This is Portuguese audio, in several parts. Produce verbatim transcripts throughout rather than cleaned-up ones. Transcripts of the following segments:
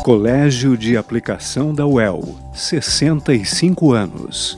Colégio de Aplicação da U E L, sessenta e cinco anos.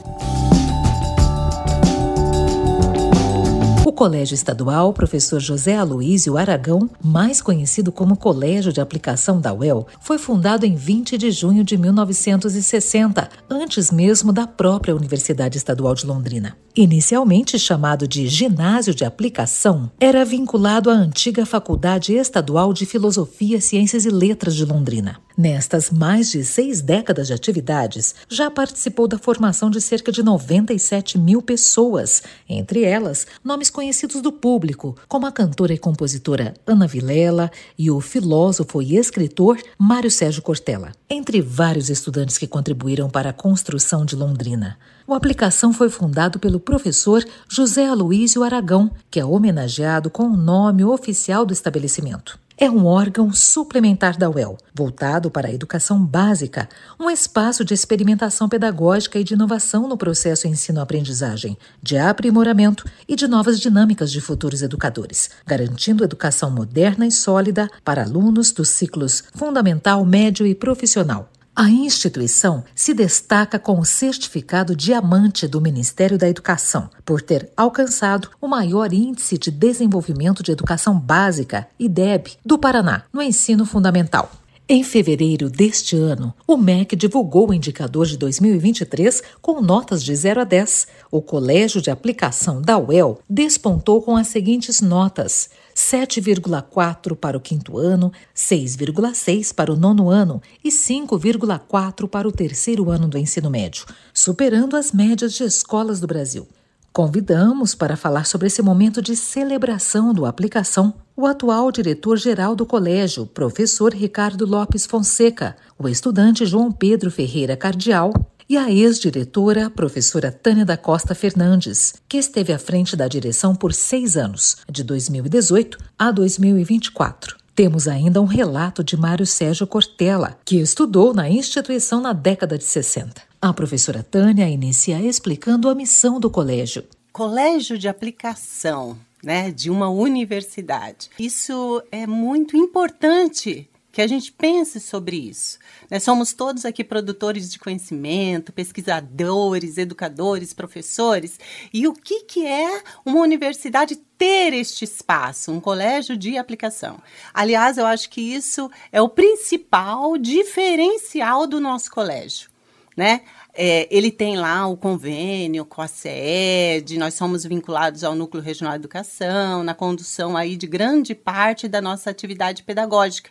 O Colégio Estadual Professor José Aloísio Aragão, mais conhecido como Colégio de Aplicação da U E L, foi fundado em vinte de junho de mil novecentos e sessenta, antes mesmo da própria Universidade Estadual de Londrina. Inicialmente chamado de Ginásio de Aplicação, era vinculado à antiga Faculdade Estadual de Filosofia, Ciências e Letras de Londrina. Nestas mais de seis décadas de atividades, já participou da formação de cerca de noventa e sete mil pessoas, entre elas nomes conhecidos do público, como a cantora e compositora Ana Vilela e o filósofo e escritor Mário Sérgio Cortella, entre vários estudantes que contribuíram para a construção de Londrina. O Aplicação foi fundado pelo professor José Aloísio Aragão, que é homenageado com o nome oficial do estabelecimento. É um órgão suplementar da U E L, voltado para a educação básica, um espaço de experimentação pedagógica e de inovação no processo ensino-aprendizagem, de aprimoramento e de novas dinâmicas de futuros educadores, garantindo educação moderna e sólida para alunos dos ciclos fundamental, médio e profissional. A instituição se destaca com o certificado diamante do Ministério da Educação, por ter alcançado o maior índice de desenvolvimento de educação básica, I D E B, do Paraná, no ensino fundamental. Em fevereiro deste ano, o M E C divulgou o indicador de dois mil e vinte e três com notas de zero a dez. O Colégio de Aplicação da U E L despontou com as seguintes notas: sete vírgula quatro para o quinto ano, seis vírgula seis para o nono ano e cinco vírgula quatro para o terceiro ano do ensino médio, superando as médias de escolas do Brasil. Convidamos para falar sobre esse momento de celebração do Aplicação o atual diretor-geral do colégio, professor Ricardo Lopes Fonseca, o estudante João Pedro Ferreira Cardial e a ex-diretora, professora Tânia da Costa Fernandes, que esteve à frente da direção por seis anos, de dois mil e dezoito a dois mil e vinte e quatro. Temos ainda um relato de Mário Sérgio Cortella, que estudou na instituição na década de sessenta. A professora Tânia inicia explicando a missão do colégio. Colégio de aplicação, né, de uma universidade. Isso é muito importante que a gente pense sobre isso. Nós somos todos aqui produtores de conhecimento, pesquisadores, educadores, professores. E o que, que é uma universidade ter este espaço, um colégio de aplicação? Aliás, eu acho que isso é o principal diferencial do nosso colégio, né? É, ele tem lá o convênio com a C E D, nós somos vinculados ao Núcleo Regional de Educação, na condução aí de grande parte da nossa atividade pedagógica.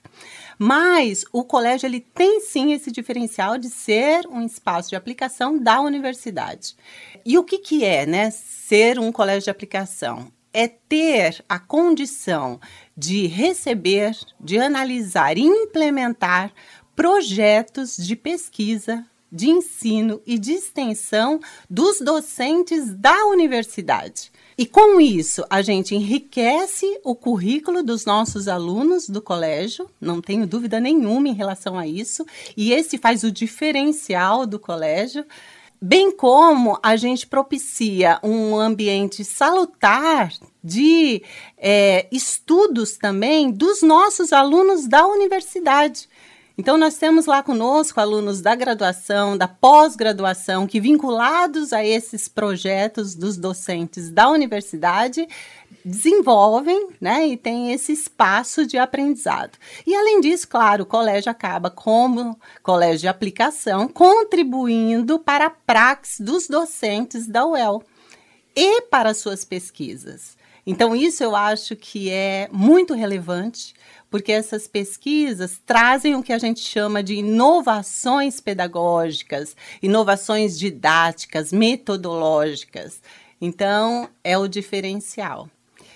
Mas o colégio ele tem sim esse diferencial de ser um espaço de aplicação da universidade. E o que, que é, né, ser um colégio de aplicação? É ter a condição de receber, de analisar e implementar projetos de pesquisa, de ensino e de extensão dos docentes da universidade. E com isso, a gente enriquece o currículo dos nossos alunos do colégio, não tenho dúvida nenhuma em relação a isso, e esse faz o diferencial do colégio, bem como a gente propicia um ambiente salutar de é, estudos também dos nossos alunos da universidade. Então, nós temos lá conosco alunos da graduação, da pós-graduação, que vinculados a esses projetos dos docentes da universidade, desenvolvem, né, e tem esse espaço de aprendizado. E, além disso, claro, o colégio acaba como colégio de aplicação, contribuindo para a praxis dos docentes da U E L e para suas pesquisas. Então, isso eu acho que é muito relevante, porque essas pesquisas trazem o que a gente chama de inovações pedagógicas, inovações didáticas, metodológicas. Então, é o diferencial.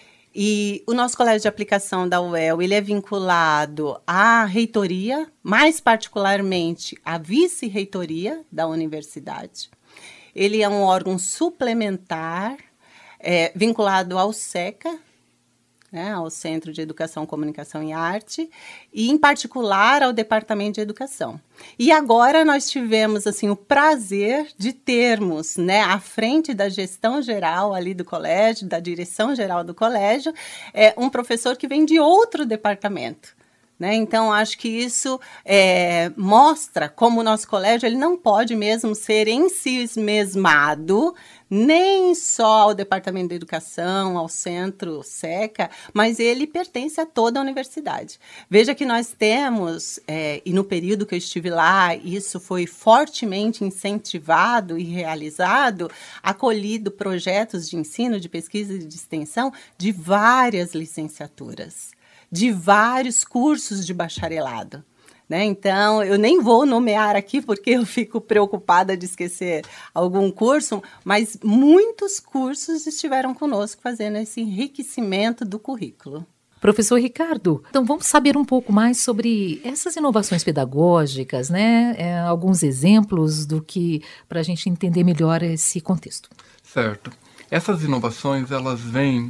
E o nosso colégio de aplicação da U E L, ele é vinculado à reitoria, mais particularmente à vice-reitoria da universidade. Ele é um órgão suplementar, é, vinculado ao SECA, né, ao Centro de Educação, Comunicação e Arte, e, em particular, ao Departamento de Educação. E agora nós tivemos assim, o prazer de termos, né, à frente da gestão geral ali do colégio, da direção geral do colégio, é, um professor que vem de outro departamento, Né? Então, acho que isso é, mostra como o nosso colégio ele não pode mesmo ser em si mesmado, nem só ao Departamento de Educação, ao Centro SECA, mas ele pertence a toda a universidade. Veja que nós temos, é, e no período que eu estive lá, isso foi fortemente incentivado e realizado, acolhido projetos de ensino, de pesquisa e de extensão de várias licenciaturas, de vários cursos de bacharelado. Né? Então, eu nem vou nomear aqui porque eu fico preocupada de esquecer algum curso, mas muitos cursos estiveram conosco fazendo esse enriquecimento do currículo. Professor Ricardo, então vamos saber um pouco mais sobre essas inovações pedagógicas, né? É, alguns exemplos do que, para a gente entender melhor esse contexto. Certo. Essas inovações, elas vêm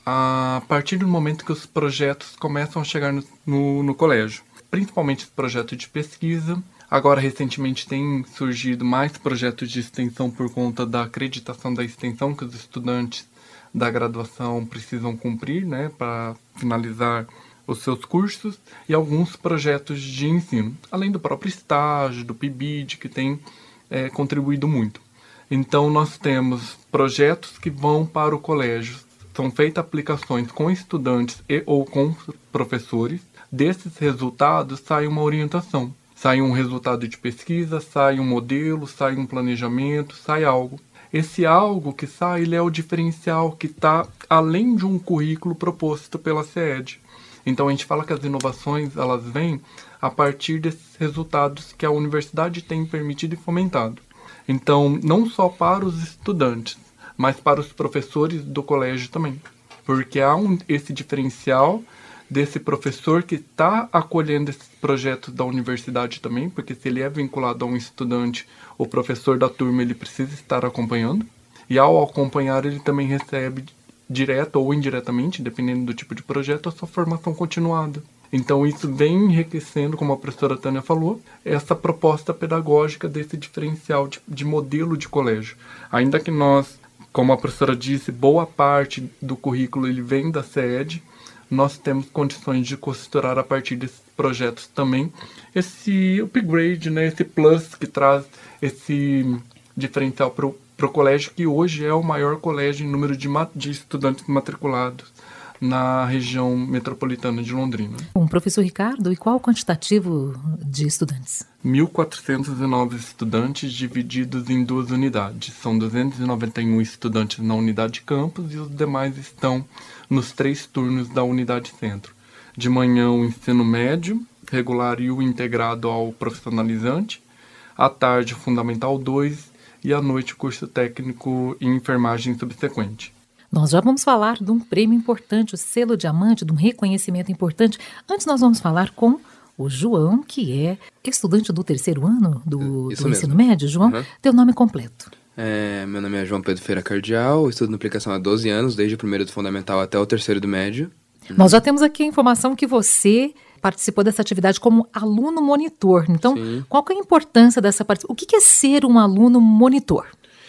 a partir do momento que os projetos começam a chegar no, no, no colégio. Principalmente os projetos de pesquisa. Agora, recentemente, tem surgido mais projetos de extensão por conta da acreditação da extensão que os estudantes da graduação precisam cumprir, né, para finalizar os seus cursos, e alguns projetos de ensino, além do próprio estágio, do P I B I D, que tem é, contribuído muito. Então, nós temos projetos que vão para o colégio. São feitas aplicações com estudantes e ou com professores. Desses resultados sai uma orientação. Sai um resultado de pesquisa, sai um modelo, sai um planejamento, sai algo. Esse algo que sai, ele é o diferencial que está além de um currículo proposto pela C E D. Então, a gente fala que as inovações, elas vêm a partir desses resultados que a universidade tem permitido e fomentado. Então, não só para os estudantes, mas para os professores do colégio também. Porque há um, esse diferencial desse professor que está acolhendo esses projetos da universidade também, porque se ele é vinculado a um estudante, o professor da turma ele precisa estar acompanhando. E ao acompanhar, ele também recebe, direto ou indiretamente, dependendo do tipo de projeto, a sua formação continuada. Então, isso vem enriquecendo, como a professora Tânia falou, essa proposta pedagógica desse diferencial de, de modelo de colégio. Ainda que nós, como a professora disse, boa parte do currículo ele vem da C E D, nós temos condições de costurar a partir desses projetos também esse upgrade, né, esse plus que traz esse diferencial para o colégio, que hoje é o maior colégio em número de, de estudantes matriculados na região metropolitana de Londrina. Bom, professor Ricardo, e qual o quantitativo de estudantes? mil quatrocentos e nove estudantes divididos em duas unidades. São duzentos e noventa e um estudantes na unidade campus e os demais estão nos três turnos da unidade centro. De manhã o ensino médio, regular e o integrado ao profissionalizante. À tarde o fundamental dois e à noite o curso técnico em enfermagem subsequente. Nós já vamos falar de um prêmio importante, o selo diamante, de um reconhecimento importante. Antes nós vamos falar com o João, que é estudante do terceiro ano do, do ensino médio. João, uhum. Teu nome completo. É, meu nome é João Pedro Feira Cardial, estudo na aplicação há doze anos, desde o primeiro do fundamental até o terceiro do médio. Uhum. Nós já temos aqui a informação que você participou dessa atividade como aluno monitor. Então, sim, qual que é a importância dessa participação? O que é ser um aluno monitor?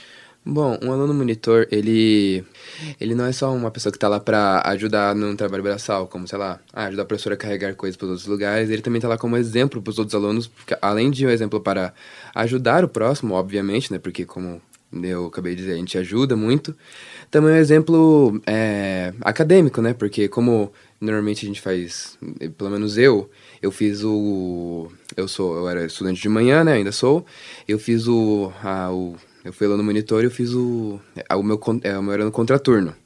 Bom, um aluno monitor, ele, ele não é só uma pessoa que está lá para ajudar num trabalho braçal, como, sei lá, ah, ajudar a professora a carregar coisas para os outros lugares. Ele também está lá como exemplo para os outros alunos, porque, além de um exemplo para ajudar o próximo, obviamente, né, porque como eu acabei de dizer, a gente ajuda muito. Também é um exemplo é, acadêmico, né, porque como normalmente a gente faz, pelo menos eu, eu fiz o... Eu sou, eu era estudante de manhã, né, ainda sou, eu fiz o... A, o Eu fui lá no monitor e eu fiz o... O meu, é, o meu era no contraturno.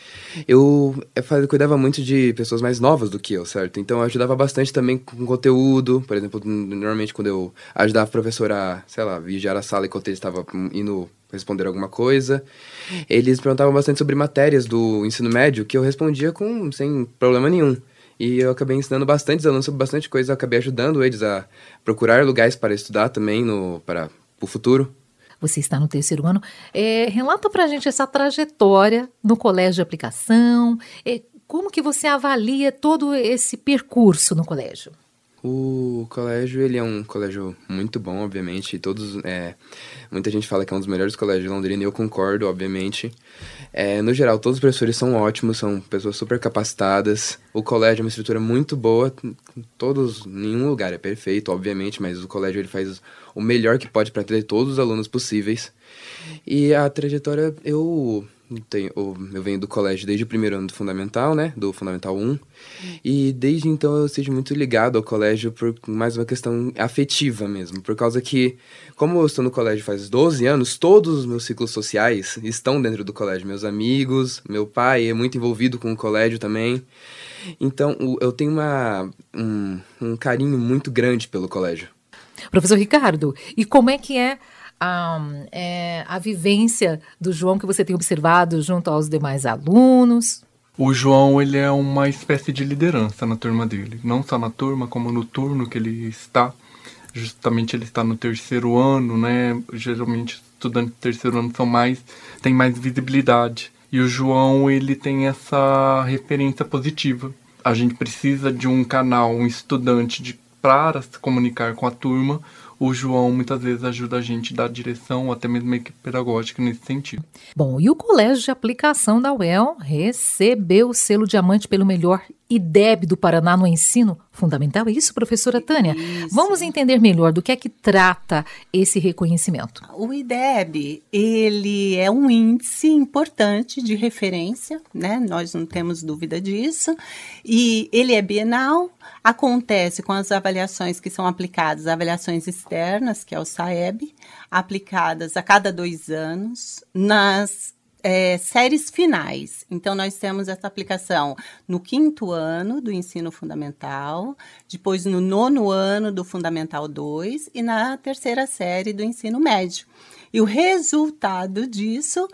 Eu, eu cuidava muito de pessoas mais novas do que eu, certo? Então eu ajudava bastante também com conteúdo. Por exemplo, normalmente quando eu ajudava o professor a, sei lá, vigiar a sala enquanto ele estava indo responder alguma coisa, eles perguntavam bastante sobre matérias do ensino médio que eu respondia com, sem problema nenhum. E eu acabei ensinando bastante alunos sobre bastante coisa. Eu acabei ajudando eles a procurar lugares para estudar também no, para o futuro. Você está no terceiro ano. É, relata pra gente essa trajetória no colégio de aplicação. É, como que você avalia todo esse percurso no colégio? O colégio, ele é um colégio muito bom, obviamente. Todos, é, muita gente fala que é um dos melhores colégios de Londrina e eu concordo, obviamente. É, no geral, todos os professores são ótimos, são pessoas super capacitadas. O colégio é uma estrutura muito boa. Todos, nenhum lugar é perfeito, obviamente, mas o colégio ele faz o melhor que pode para ter todos os alunos possíveis. E a trajetória, eu... Tenho, eu venho do colégio desde o primeiro ano do Fundamental, né? Do Fundamental um. E desde então eu seja muito ligado ao colégio por mais uma questão afetiva mesmo. Por causa que, como eu estou no colégio faz doze anos, todos os meus ciclos sociais estão dentro do colégio. Meus amigos, meu pai é muito envolvido com o colégio também. Então eu tenho uma, um, um carinho muito grande pelo colégio. Professor Ricardo, e como é que é a, é, a vivência do João que você tem observado junto aos demais alunos? O João, ele é uma espécie de liderança na turma dele. Não só na turma, como no turno que ele está. Justamente ele está no terceiro ano, né? Geralmente estudantes do terceiro ano são mais, têm mais visibilidade. E o João, ele tem essa referência positiva. A gente precisa de um canal, um estudante de, para se comunicar com a turma. O João muitas vezes ajuda a gente a dar direção, ou até mesmo a equipe pedagógica nesse sentido. Bom, e o Colégio de Aplicação da U E L recebeu o selo Diamante pelo melhor I D E B do Paraná no ensino fundamental. É isso, professora Tânia? Isso. Vamos entender melhor do que é que trata esse reconhecimento. O I D E B, ele é um índice importante de referência, né? Nós não temos dúvida disso. E ele é bienal, acontece com as avaliações que são aplicadas, avaliações externas, que é o SAEB, aplicadas a cada dois anos, nas É, séries finais. Então, nós temos essa aplicação no quinto ano do ensino fundamental, depois no nono ano do Fundamental dois e na terceira série do ensino médio. E o resultado disso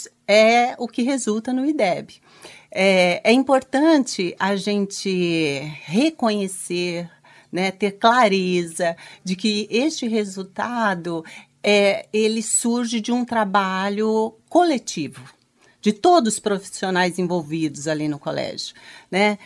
é o que resulta no I D E B. É, é importante a gente reconhecer, né, ter clareza de que este resultado É, ele surge de um trabalho coletivo, de todos os profissionais envolvidos ali no colégio, né?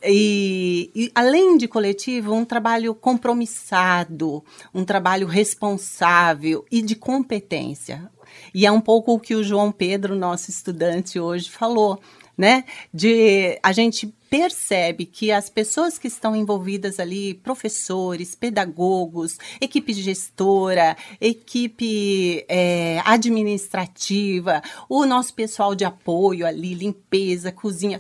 E, e, além de coletivo, um trabalho compromissado, um trabalho responsável e de competência. E é um pouco o que o João Pedro, nosso estudante hoje, falou, né? De, a gente percebe que as pessoas que estão envolvidas ali, professores, pedagogos, equipe gestora, equipe é, administrativa, o nosso pessoal de apoio ali, limpeza, cozinha,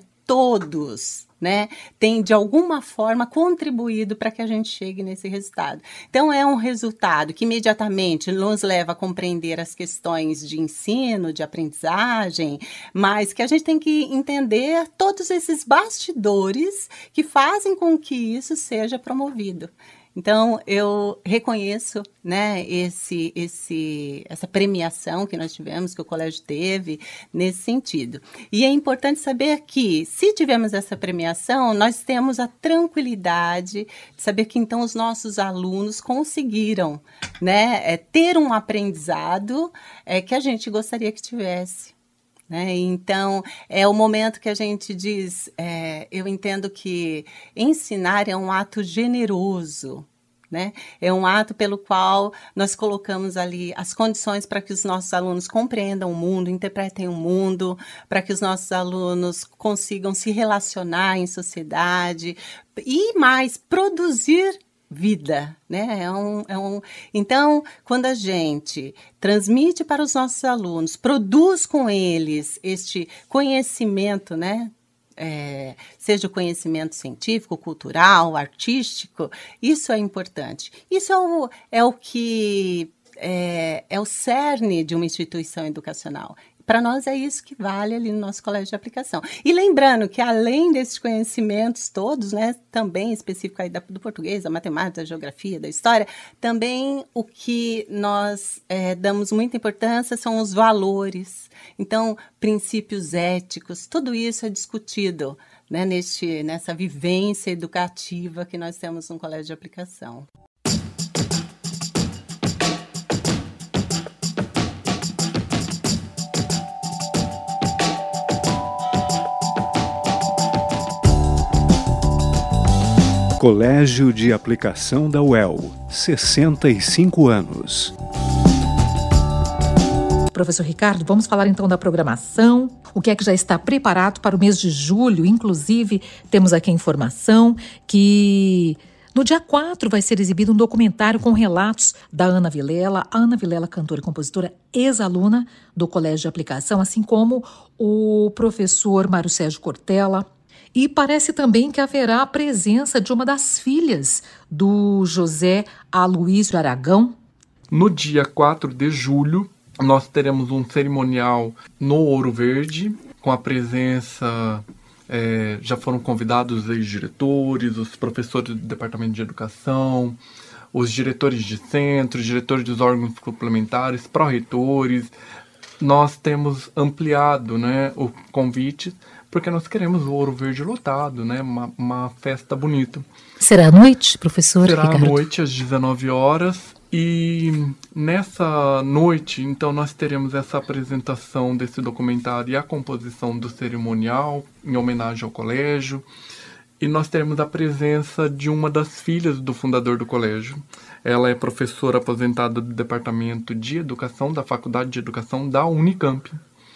todos, né, têm de alguma forma contribuído para que a gente chegue nesse resultado. Então, é um resultado que imediatamente nos leva a compreender as questões de ensino, de aprendizagem, mas que a gente tem que entender todos esses bastidores que fazem com que isso seja promovido. Então, eu reconheço, né, esse, esse, essa premiação que nós tivemos, que o colégio teve, nesse sentido. E é importante saber que, se tivermos essa premiação, nós temos a tranquilidade de saber que, então, os nossos alunos conseguiram, né, é, ter um aprendizado é, que a gente gostaria que tivesse. Né? Então, é o momento que a gente diz, é, eu entendo que ensinar é um ato generoso, né? É um ato pelo qual nós colocamos ali as condições para que os nossos alunos compreendam o mundo, interpretem o mundo, para que os nossos alunos consigam se relacionar em sociedade e mais, produzir vida, né? É um, é um... Então, quando a gente transmite para os nossos alunos, produz com eles este conhecimento, né? É, seja o conhecimento científico, cultural, artístico, isso é importante. Isso é o, é o que é, é o cerne de uma instituição educacional. Para nós é isso que vale ali no nosso colégio de aplicação. E lembrando que além desses conhecimentos todos, né, também específico aí da, do português, da matemática, da geografia, da história, também o que nós é, damos muita importância são os valores. Então, princípios éticos, tudo isso é discutido, né, neste, nessa vivência educativa que nós temos no colégio de aplicação. O Colégio de Aplicação da U E L, sessenta e cinco anos. Professor Ricardo, vamos falar então da programação, o que é que já está preparado para o mês de julho. Inclusive, temos aqui a informação que no dia quatro vai ser exibido um documentário com relatos da Ana Vilela. A Ana Vilela, cantora e compositora, ex-aluna do Colégio de Aplicação, assim como o professor Mário Sérgio Cortella. E parece também que haverá a presença de uma das filhas do José Aloísio Aragão. No dia quatro de julho, nós teremos um cerimonial no Ouro Verde, com a presença, é, já foram convidados os ex-diretores, os professores do Departamento de Educação, os diretores de centro, os diretores dos órgãos complementares, pró-reitores. Nós temos ampliado, né, o convite, porque nós queremos o Ouro Verde lotado, né, uma, uma festa bonita. Será à noite, professor Será Ricardo? à noite, às dezenove horas. E nessa noite, então, nós teremos essa apresentação desse documentário e a composição do cerimonial em homenagem ao colégio. E nós teremos a presença de uma das filhas do fundador do colégio. Ela é professora aposentada do Departamento de Educação, da Faculdade de Educação da Unicamp.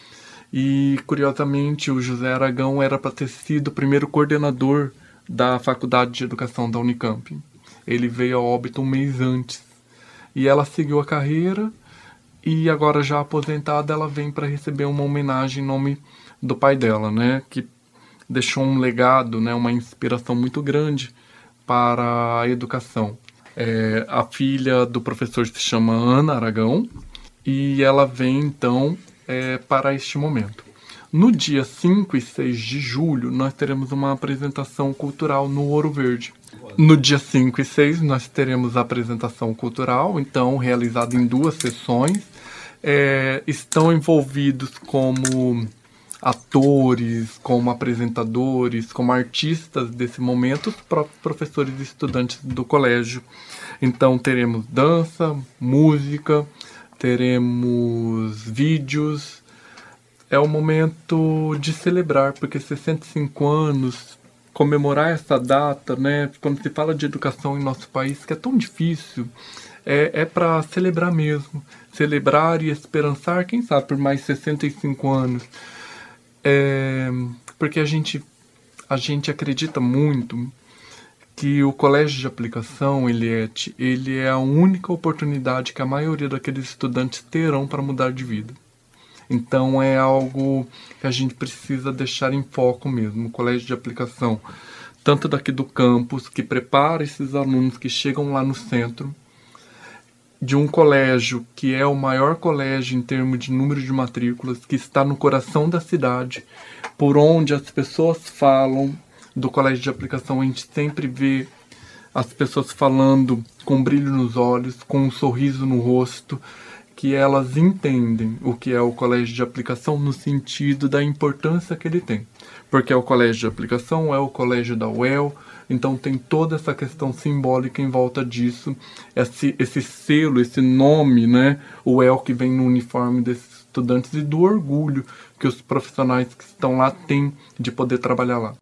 E, curiosamente, o José Aragão era para ter sido o primeiro coordenador da Faculdade de Educação da Unicamp. Ele veio a óbito um mês antes. E ela seguiu a carreira e agora já aposentada ela vem para receber uma homenagem em nome do pai dela, né, que deixou um legado, né, uma inspiração muito grande para a educação. É, a filha do professor se chama Ana Aragão e ela vem então é, para este momento. No dia cinco e seis de julho nós teremos uma apresentação cultural no Ouro Verde. No dia cinco e seis nós teremos a apresentação cultural, então realizada em duas sessões. É, estão envolvidos como atores, como apresentadores, como artistas desse momento, os próprios professores e estudantes do colégio. Então teremos dança, música, teremos vídeos. É o momento de celebrar, porque sessenta e cinco anos, comemorar essa data, né? Quando se fala de educação em nosso país, que é tão difícil, é, é para celebrar mesmo. Celebrar e esperançar, quem sabe, por mais sessenta e cinco anos. É, porque a gente, a gente acredita muito que o colégio de aplicação, ele é, ele é a única oportunidade que a maioria daqueles estudantes terão para mudar de vida. Então é algo que a gente precisa deixar em foco mesmo, o colégio de aplicação, tanto daqui do campus, que prepara esses alunos que chegam lá no centro, de um colégio que é o maior colégio em termos de número de matrículas, que está no coração da cidade, por onde as pessoas falam do colégio de aplicação, a gente sempre vê as pessoas falando com brilho nos olhos, com um sorriso no rosto, que elas entendem o que é o colégio de aplicação no sentido da importância que ele tem. Porque é o colégio de aplicação, é o colégio da U E L, então tem toda essa questão simbólica em volta disso, esse, esse selo, esse nome, né, o U E L que vem no uniforme desses estudantes e do orgulho que os profissionais que estão lá têm de poder trabalhar lá.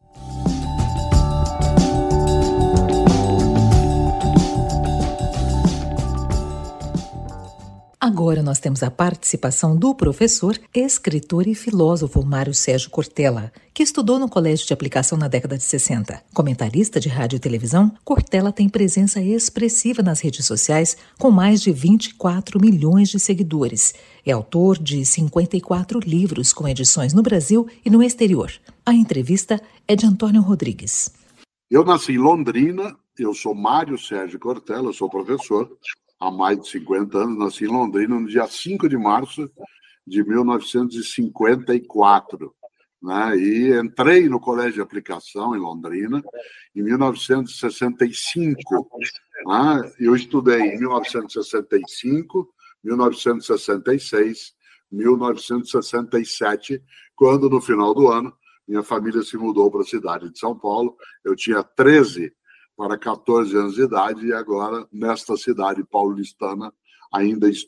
Agora nós temos a participação do professor, escritor e filósofo Mário Sérgio Cortella, que estudou no Colégio de Aplicação na década de sessenta. Comentarista de rádio e televisão, Cortella tem presença expressiva nas redes sociais, com mais de vinte e quatro milhões de seguidores. É autor de cinquenta e quatro livros com edições no Brasil e no exterior. A entrevista é de Antônio Rodrigues. Eu nasci em Londrina, eu sou Mário Sérgio Cortella, eu sou professor. Há mais de cinquenta anos, nasci em Londrina no dia cinco de março de mil novecentos e cinquenta e quatro. Né? E entrei no Colégio de Aplicação em Londrina em mil novecentos e sessenta e cinco. Né? Eu estudei em mil novecentos e sessenta e cinco, mil novecentos e sessenta e seis, mil novecentos e sessenta e sete, quando no final do ano minha família se mudou para a cidade de São Paulo. Eu tinha treze para quatorze anos de idade, e agora, nesta cidade paulistana, ainda estou.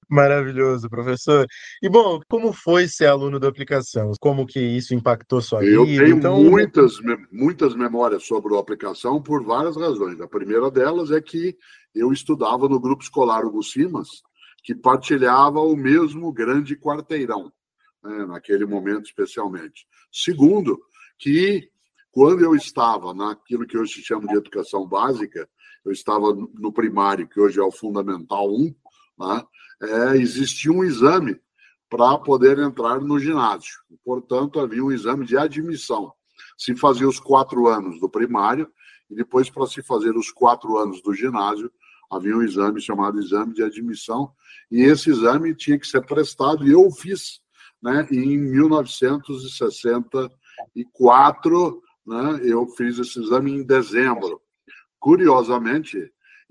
Maravilhoso, professor. E bom, como foi ser aluno da aplicação? Como que isso impactou sua Eu vida? tenho Então, muitas, me- muitas memórias sobre a aplicação por várias razões. A primeira delas é que eu estudava no grupo escolar Hugo Simas, que partilhava o mesmo grande quarteirão, né, naquele momento especialmente. Segundo, que quando eu estava naquilo que hoje se chama de educação básica, eu estava no primário, que hoje é o Fundamental um, né, é, existia um exame para poder entrar no ginásio. Portanto, havia um exame de admissão. Se fazia os quatro anos do primário e depois, para se fazer os quatro anos do ginásio, havia um exame chamado exame de admissão, e esse exame tinha que ser prestado, e eu o fiz, né, em mil novecentos e sessenta e quatro, né, eu fiz esse exame em dezembro. Curiosamente,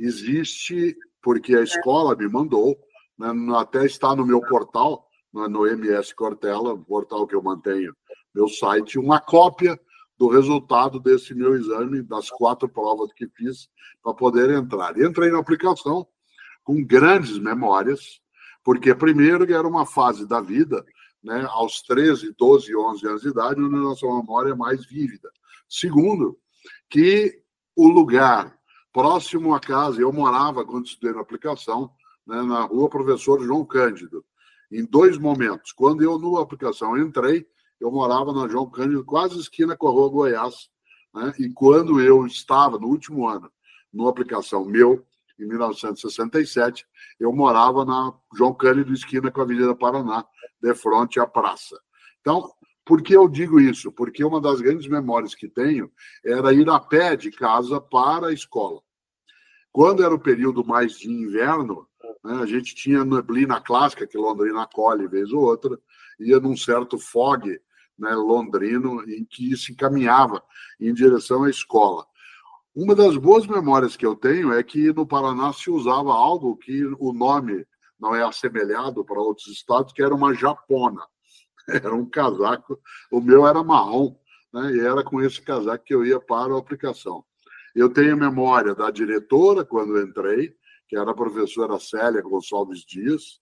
existe, porque a escola me mandou, né, até está no meu portal, no M S Cortella, portal que eu mantenho, meu site, uma cópia do resultado desse meu exame, das quatro provas que fiz, para poder entrar. E entrei na aplicação com grandes memórias, porque, primeiro, que era uma fase da vida, né, aos treze, doze, onze anos de idade, onde a nossa memória é mais vívida. Segundo, que o lugar próximo à casa, eu morava, quando estudei na aplicação, né, na rua Professor João Cândido, em dois momentos. Quando eu, na aplicação, entrei, eu morava na João Cândido, quase esquina com a Rua Goiás, né? E quando eu estava, no último ano, na aplicação meu, em mil novecentos e sessenta e sete, eu morava na João Cândido, esquina com a Avenida Paraná, de frente à praça. Então, por que eu digo isso? Porque uma das grandes memórias que tenho era ir a pé de casa para a escola. Quando era o período mais de inverno, né, a gente tinha neblina clássica, que Londrina acolhe vez ou outra, ia num certo fog, né, londrino, em que se caminhava em direção à escola. Uma das boas memórias que eu tenho é que no Paraná se usava algo que o nome não é assemelhado para outros estados, que era uma japona. Era um casaco, o meu era marrom, né, e era com esse casaco que eu ia para a aplicação. Eu tenho memória da diretora, quando entrei, que era a professora Célia Gonçalves Dias.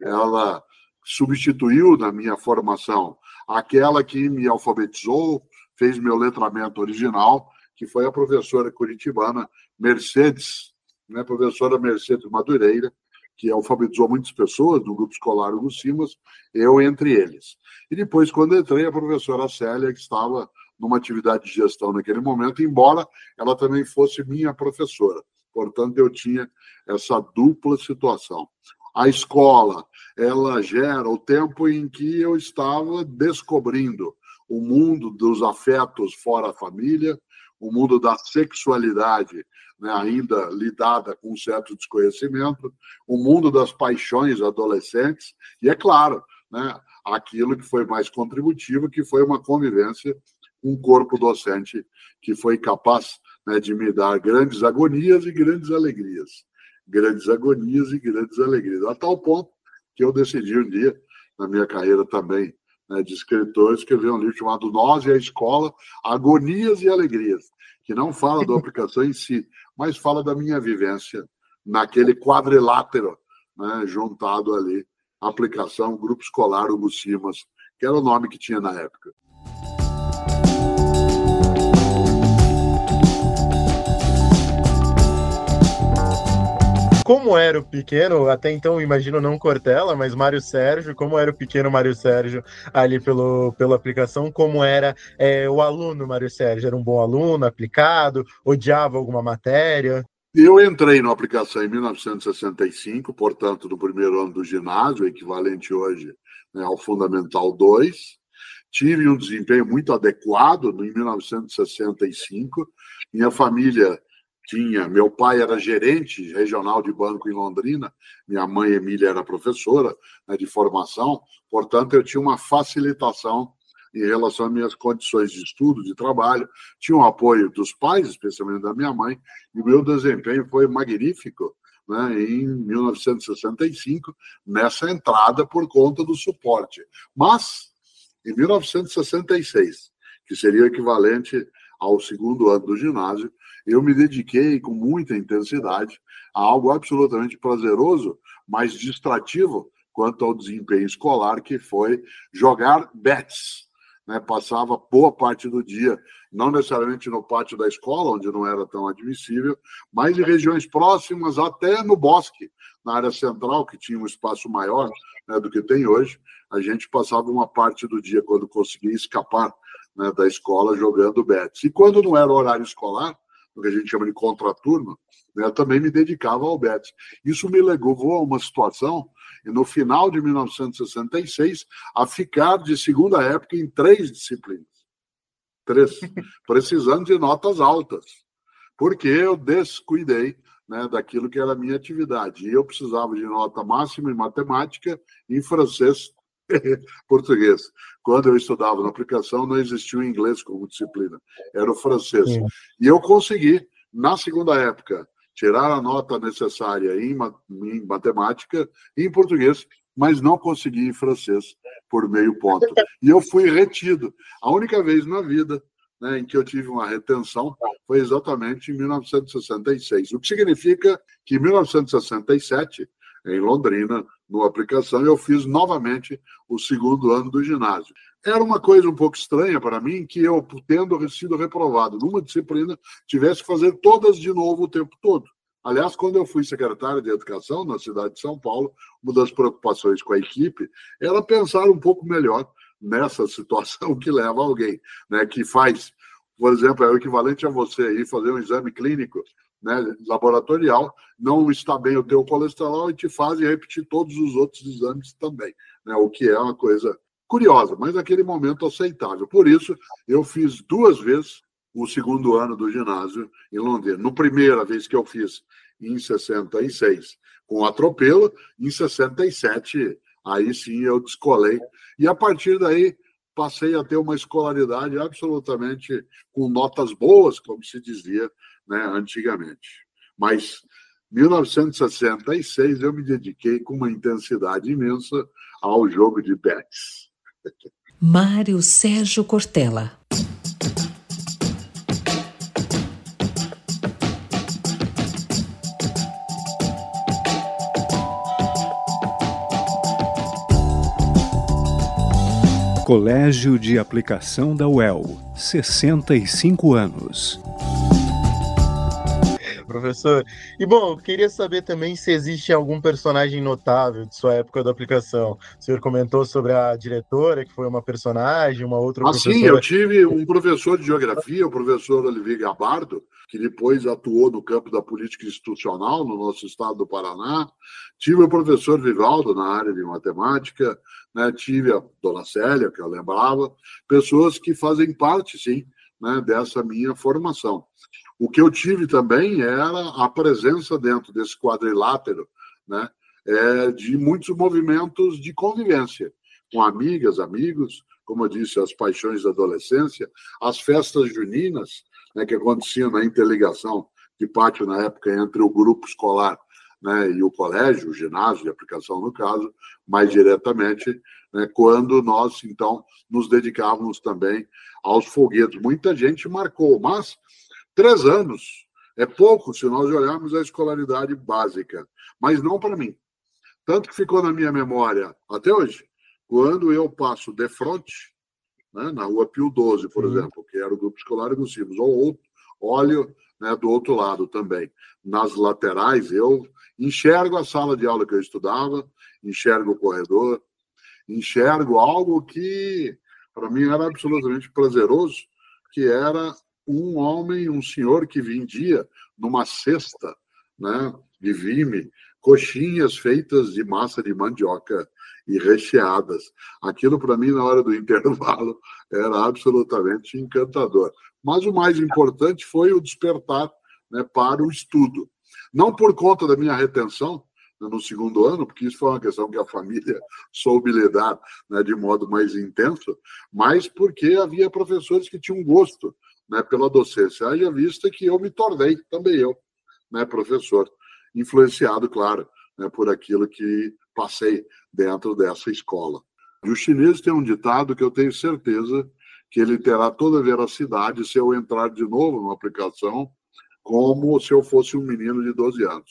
Ela substituiu na minha formação aquela que me alfabetizou, fez meu letramento original, que foi a professora curitibana Mercedes, né, professora Mercedes Madureira, que alfabetizou muitas pessoas do grupo escolar Hugo Simas, eu entre eles. E depois, quando entrei, a professora Célia, que estava numa atividade de gestão naquele momento, embora ela também fosse minha professora. Portanto, eu tinha essa dupla situação. A escola, ela gera o tempo em que eu estava descobrindo o mundo dos afetos fora a família, o mundo da sexualidade, né, ainda lidada com um certo desconhecimento, o mundo das paixões adolescentes, e, é claro, né, aquilo que foi mais contributivo, que foi uma convivência com um corpo docente que foi capaz, né, de me dar grandes agonias e grandes alegrias. Grandes agonias e grandes alegrias. A tal ponto que eu decidi um dia, na minha carreira também, né, de escritor, escrever um livro chamado Nós e a Escola, Agonias e Alegrias, que não fala da aplicação em si, mas fala da minha vivência naquele quadrilátero, né, juntado ali, aplicação, grupo escolar Hugo Simas, que era o nome que tinha na época. como era o pequeno, até então imagino não Cortella, mas Mário Sérgio, como era o pequeno Mário Sérgio ali pelo, pela aplicação, como era é, o aluno Mário Sérgio? Era um bom aluno, aplicado, odiava alguma matéria? Eu entrei na aplicação em mil novecentos e sessenta e cinco, portanto, no primeiro ano do ginásio, equivalente hoje, né, ao Fundamental dois. Tive um desempenho muito adequado em mil novecentos e sessenta e cinco. Minha família tinha... Meu pai era gerente regional de banco em Londrina, minha mãe, Emília, era professora, né, de formação, portanto, eu tinha uma facilitação em relação às minhas condições de estudo, de trabalho. Tinha o apoio dos pais, especialmente da minha mãe, e o meu desempenho foi magnífico, né, em mil novecentos e sessenta e cinco, nessa entrada por conta do suporte. Mas, em mil novecentos e sessenta e seis, que seria o equivalente ao segundo ano do ginásio, eu me dediquei com muita intensidade a algo absolutamente prazeroso, mais distrativo quanto ao desempenho escolar, que foi jogar bets. Né? Passava boa parte do dia, não necessariamente no pátio da escola, onde não era tão admissível, mas em regiões próximas, até no bosque, na área central, que tinha um espaço maior, né, do que tem hoje. A gente passava uma parte do dia, quando conseguia escapar, né, da escola, jogando bets. E quando não era horário escolar, o que a gente chama de contraturno, né, eu também me dedicava ao bets. Isso me levou a uma situação, e no final de mil novecentos e sessenta e seis, a ficar de segunda época em três disciplinas. Três. Precisando de notas altas. Porque eu descuidei, né, daquilo que era a minha atividade. E eu precisava de nota máxima em matemática e em francês, português. Quando eu estudava na aplicação, não existia o inglês como disciplina, era o francês. Sim. E eu consegui, na segunda época, tirar a nota necessária em, em matemática e em português, mas não consegui em francês por meio ponto. E eu fui retido. A única vez na vida, né, em que eu tive uma retenção foi exatamente em mil novecentos e sessenta e seis. O que significa que em mil novecentos e sessenta e sete, em Londrina, no aplicação, eu fiz novamente o segundo ano do ginásio. Era uma coisa um pouco estranha para mim que eu, tendo sido reprovado numa disciplina, tivesse que fazer todas de novo o tempo todo. Aliás, quando eu fui secretário de Educação na cidade de São Paulo, uma das preocupações com a equipe era pensar um pouco melhor nessa situação que leva alguém, né, que faz, por exemplo, é o equivalente a você ir fazer um exame clínico, né, laboratorial, não está bem o teu colesterol e te faz repetir todos os outros exames também, né, o que é uma coisa curiosa, mas naquele momento aceitável. Por isso, eu fiz duas vezes o segundo ano do ginásio em Londrina. No primeira vez que eu fiz, em sessenta e seis, com atropelo, em sessenta e sete, aí sim eu descolei. E a partir daí, passei a ter uma escolaridade absolutamente com notas boas, como se dizia, né, antigamente. Mas, em mil novecentos e sessenta e seis, eu me dediquei com uma intensidade imensa ao jogo de bets. Mário Sérgio Cortella. Colégio de Aplicação da U E L, sessenta e cinco anos. Professor, e bom, eu queria saber também se existe algum personagem notável de sua época da aplicação. O senhor comentou sobre a diretora, que foi uma personagem, uma outra ah, professora... Sim, eu tive um professor de geografia, o professor Olivier Gabardo, que depois atuou no campo da política institucional no nosso estado do Paraná. Tive o professor Vivaldo na área de matemática, né? Tive a dona Célia, que eu lembrava, pessoas que fazem parte, sim, né, dessa minha formação. O que eu tive também era a presença dentro desse quadrilátero, né, é, de muitos movimentos de convivência, com amigas, amigos, como eu disse, as paixões da adolescência, as festas juninas, né, que aconteciam na interligação de pátio na época entre o grupo escolar, né, e o colégio, o ginásio de aplicação no caso, mais diretamente, né, quando nós, então, nos dedicávamos também aos foguetes. Muita gente marcou, mas três anos é pouco se nós olharmos a escolaridade básica, mas não para mim. Tanto que ficou na minha memória até hoje, quando eu passo de frente, né, na rua Pio doze, por uhum. exemplo, que era o grupo escolar dos Cimos, ou olho, né, do outro lado também. Nas laterais, eu enxergo a sala de aula que eu estudava, enxergo o corredor, enxergo algo que, para mim, era absolutamente prazeroso, que era um homem, um senhor que vendia numa cesta, né, de vime, coxinhas feitas de massa de mandioca e recheadas. Aquilo, para mim, na hora do intervalo, era absolutamente encantador. Mas o mais importante foi o despertar, né, para o estudo. Não por conta da minha retenção, né, no segundo ano, porque isso foi uma questão que a família soube lidar, né, de modo mais intenso, mas porque havia professores que tinham gosto, né, pela docência. Haja vista que eu me tornei, também eu, né, professor, influenciado, claro, né, por aquilo que passei dentro dessa escola. E os chineses têm um ditado que eu tenho certeza que ele terá toda a veracidade se eu entrar de novo numa aplicação como se eu fosse um menino de doze anos.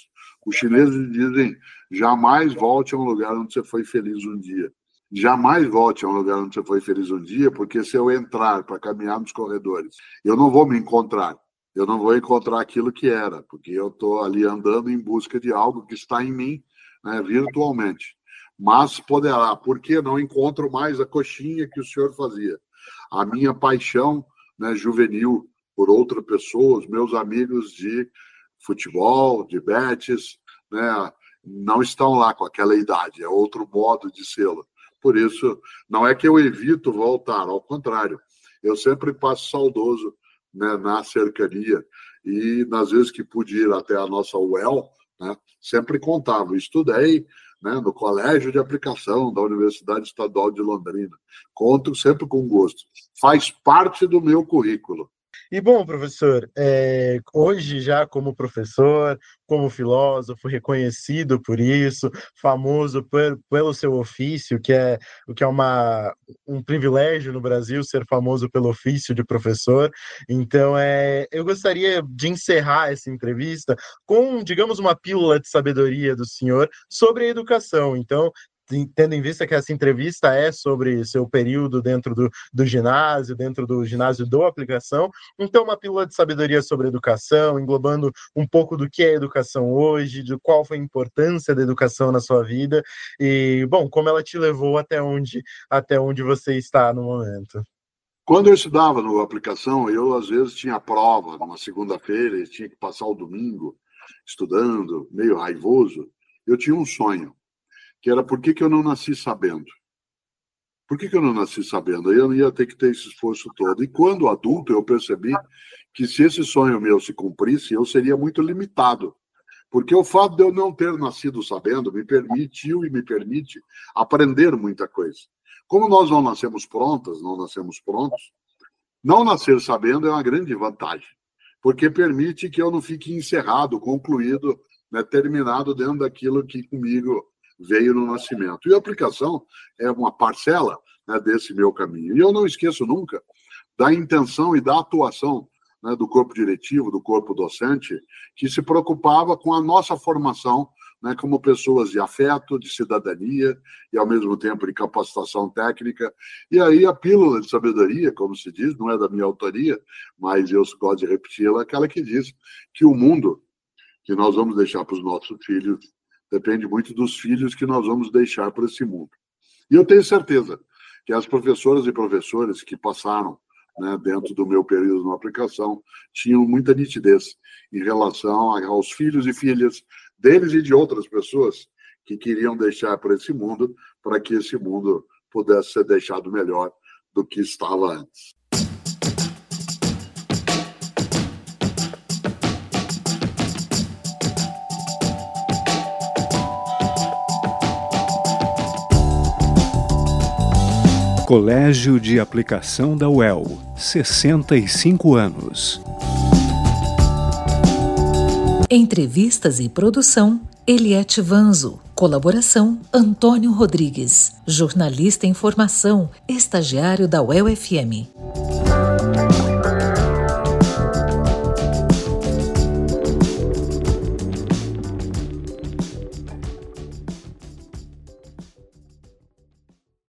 Os chineses dizem, jamais volte a um lugar onde você foi feliz um dia. Jamais volte a um lugar onde você foi feliz um dia, porque se eu entrar para caminhar nos corredores, eu não vou me encontrar. Eu não vou encontrar aquilo que era, porque eu estou ali andando em busca de algo que está em mim, né, virtualmente. Mas poderá, porque não encontro mais a coxinha que o senhor fazia. A minha paixão, né, juvenil por outra pessoa, os meus amigos de futebol, de betes, né, não estão lá com aquela idade, é outro modo de sê-lo. Por isso, não é que eu evito voltar, ao contrário, eu sempre passo saudoso, né, na cercania, e nas vezes que pude ir até a nossa U E L, né, sempre contava, estudei, né, no Colégio de Aplicação da Universidade Estadual de Londrina, conto sempre com gosto, faz parte do meu currículo. E bom, professor, é, hoje já como professor, como filósofo, reconhecido por isso, famoso por, pelo seu ofício, que é o que é uma, um privilégio no Brasil ser famoso pelo ofício de professor. Então, é, eu gostaria de encerrar essa entrevista com, digamos, uma pílula de sabedoria do senhor sobre a educação. Então, tendo em vista que essa entrevista é sobre seu período dentro do, do ginásio, dentro do ginásio do Aplicação, então uma pílula de sabedoria sobre educação, englobando um pouco do que é educação hoje, de qual foi a importância da educação na sua vida, e, bom, como ela te levou até onde, até onde você está no momento. Quando eu estudava no Aplicação, eu às vezes tinha prova numa segunda-feira e tinha que passar o domingo estudando, meio raivoso. Eu tinha um sonho, que era por que, que eu não nasci sabendo? Por que, que eu não nasci sabendo? Eu não ia ter que ter esse esforço todo. E quando adulto, eu percebi que se esse sonho meu se cumprisse, eu seria muito limitado. Porque o fato de eu não ter nascido sabendo me permitiu e me permite aprender muita coisa. Como nós não nascemos prontas, não nascemos prontos, não nascer sabendo é uma grande vantagem. Porque permite que eu não fique encerrado, concluído, né, terminado dentro daquilo que comigo veio no nascimento. E a aplicação é uma parcela, né, desse meu caminho. E eu não esqueço nunca da intenção e da atuação, né, do corpo diretivo, do corpo docente, que se preocupava com a nossa formação, né, como pessoas de afeto, de cidadania e, ao mesmo tempo, de capacitação técnica. E aí a pílula de sabedoria, como se diz, não é da minha autoria, mas eu gosto de repeti-la, é aquela que diz que o mundo que nós vamos deixar para os nossos filhos depende muito dos filhos que nós vamos deixar para esse mundo. E eu tenho certeza que as professoras e professores que passaram, né, dentro do meu período na aplicação tinham muita nitidez em relação aos filhos e filhas deles e de outras pessoas que queriam deixar para esse mundo, para que esse mundo pudesse ser deixado melhor do que estava antes. Colégio de Aplicação da U E L, sessenta e cinco anos. Entrevistas e produção, Eliette Vanzo. Colaboração, Antônio Rodrigues. Jornalista em formação, estagiário da U E L F M.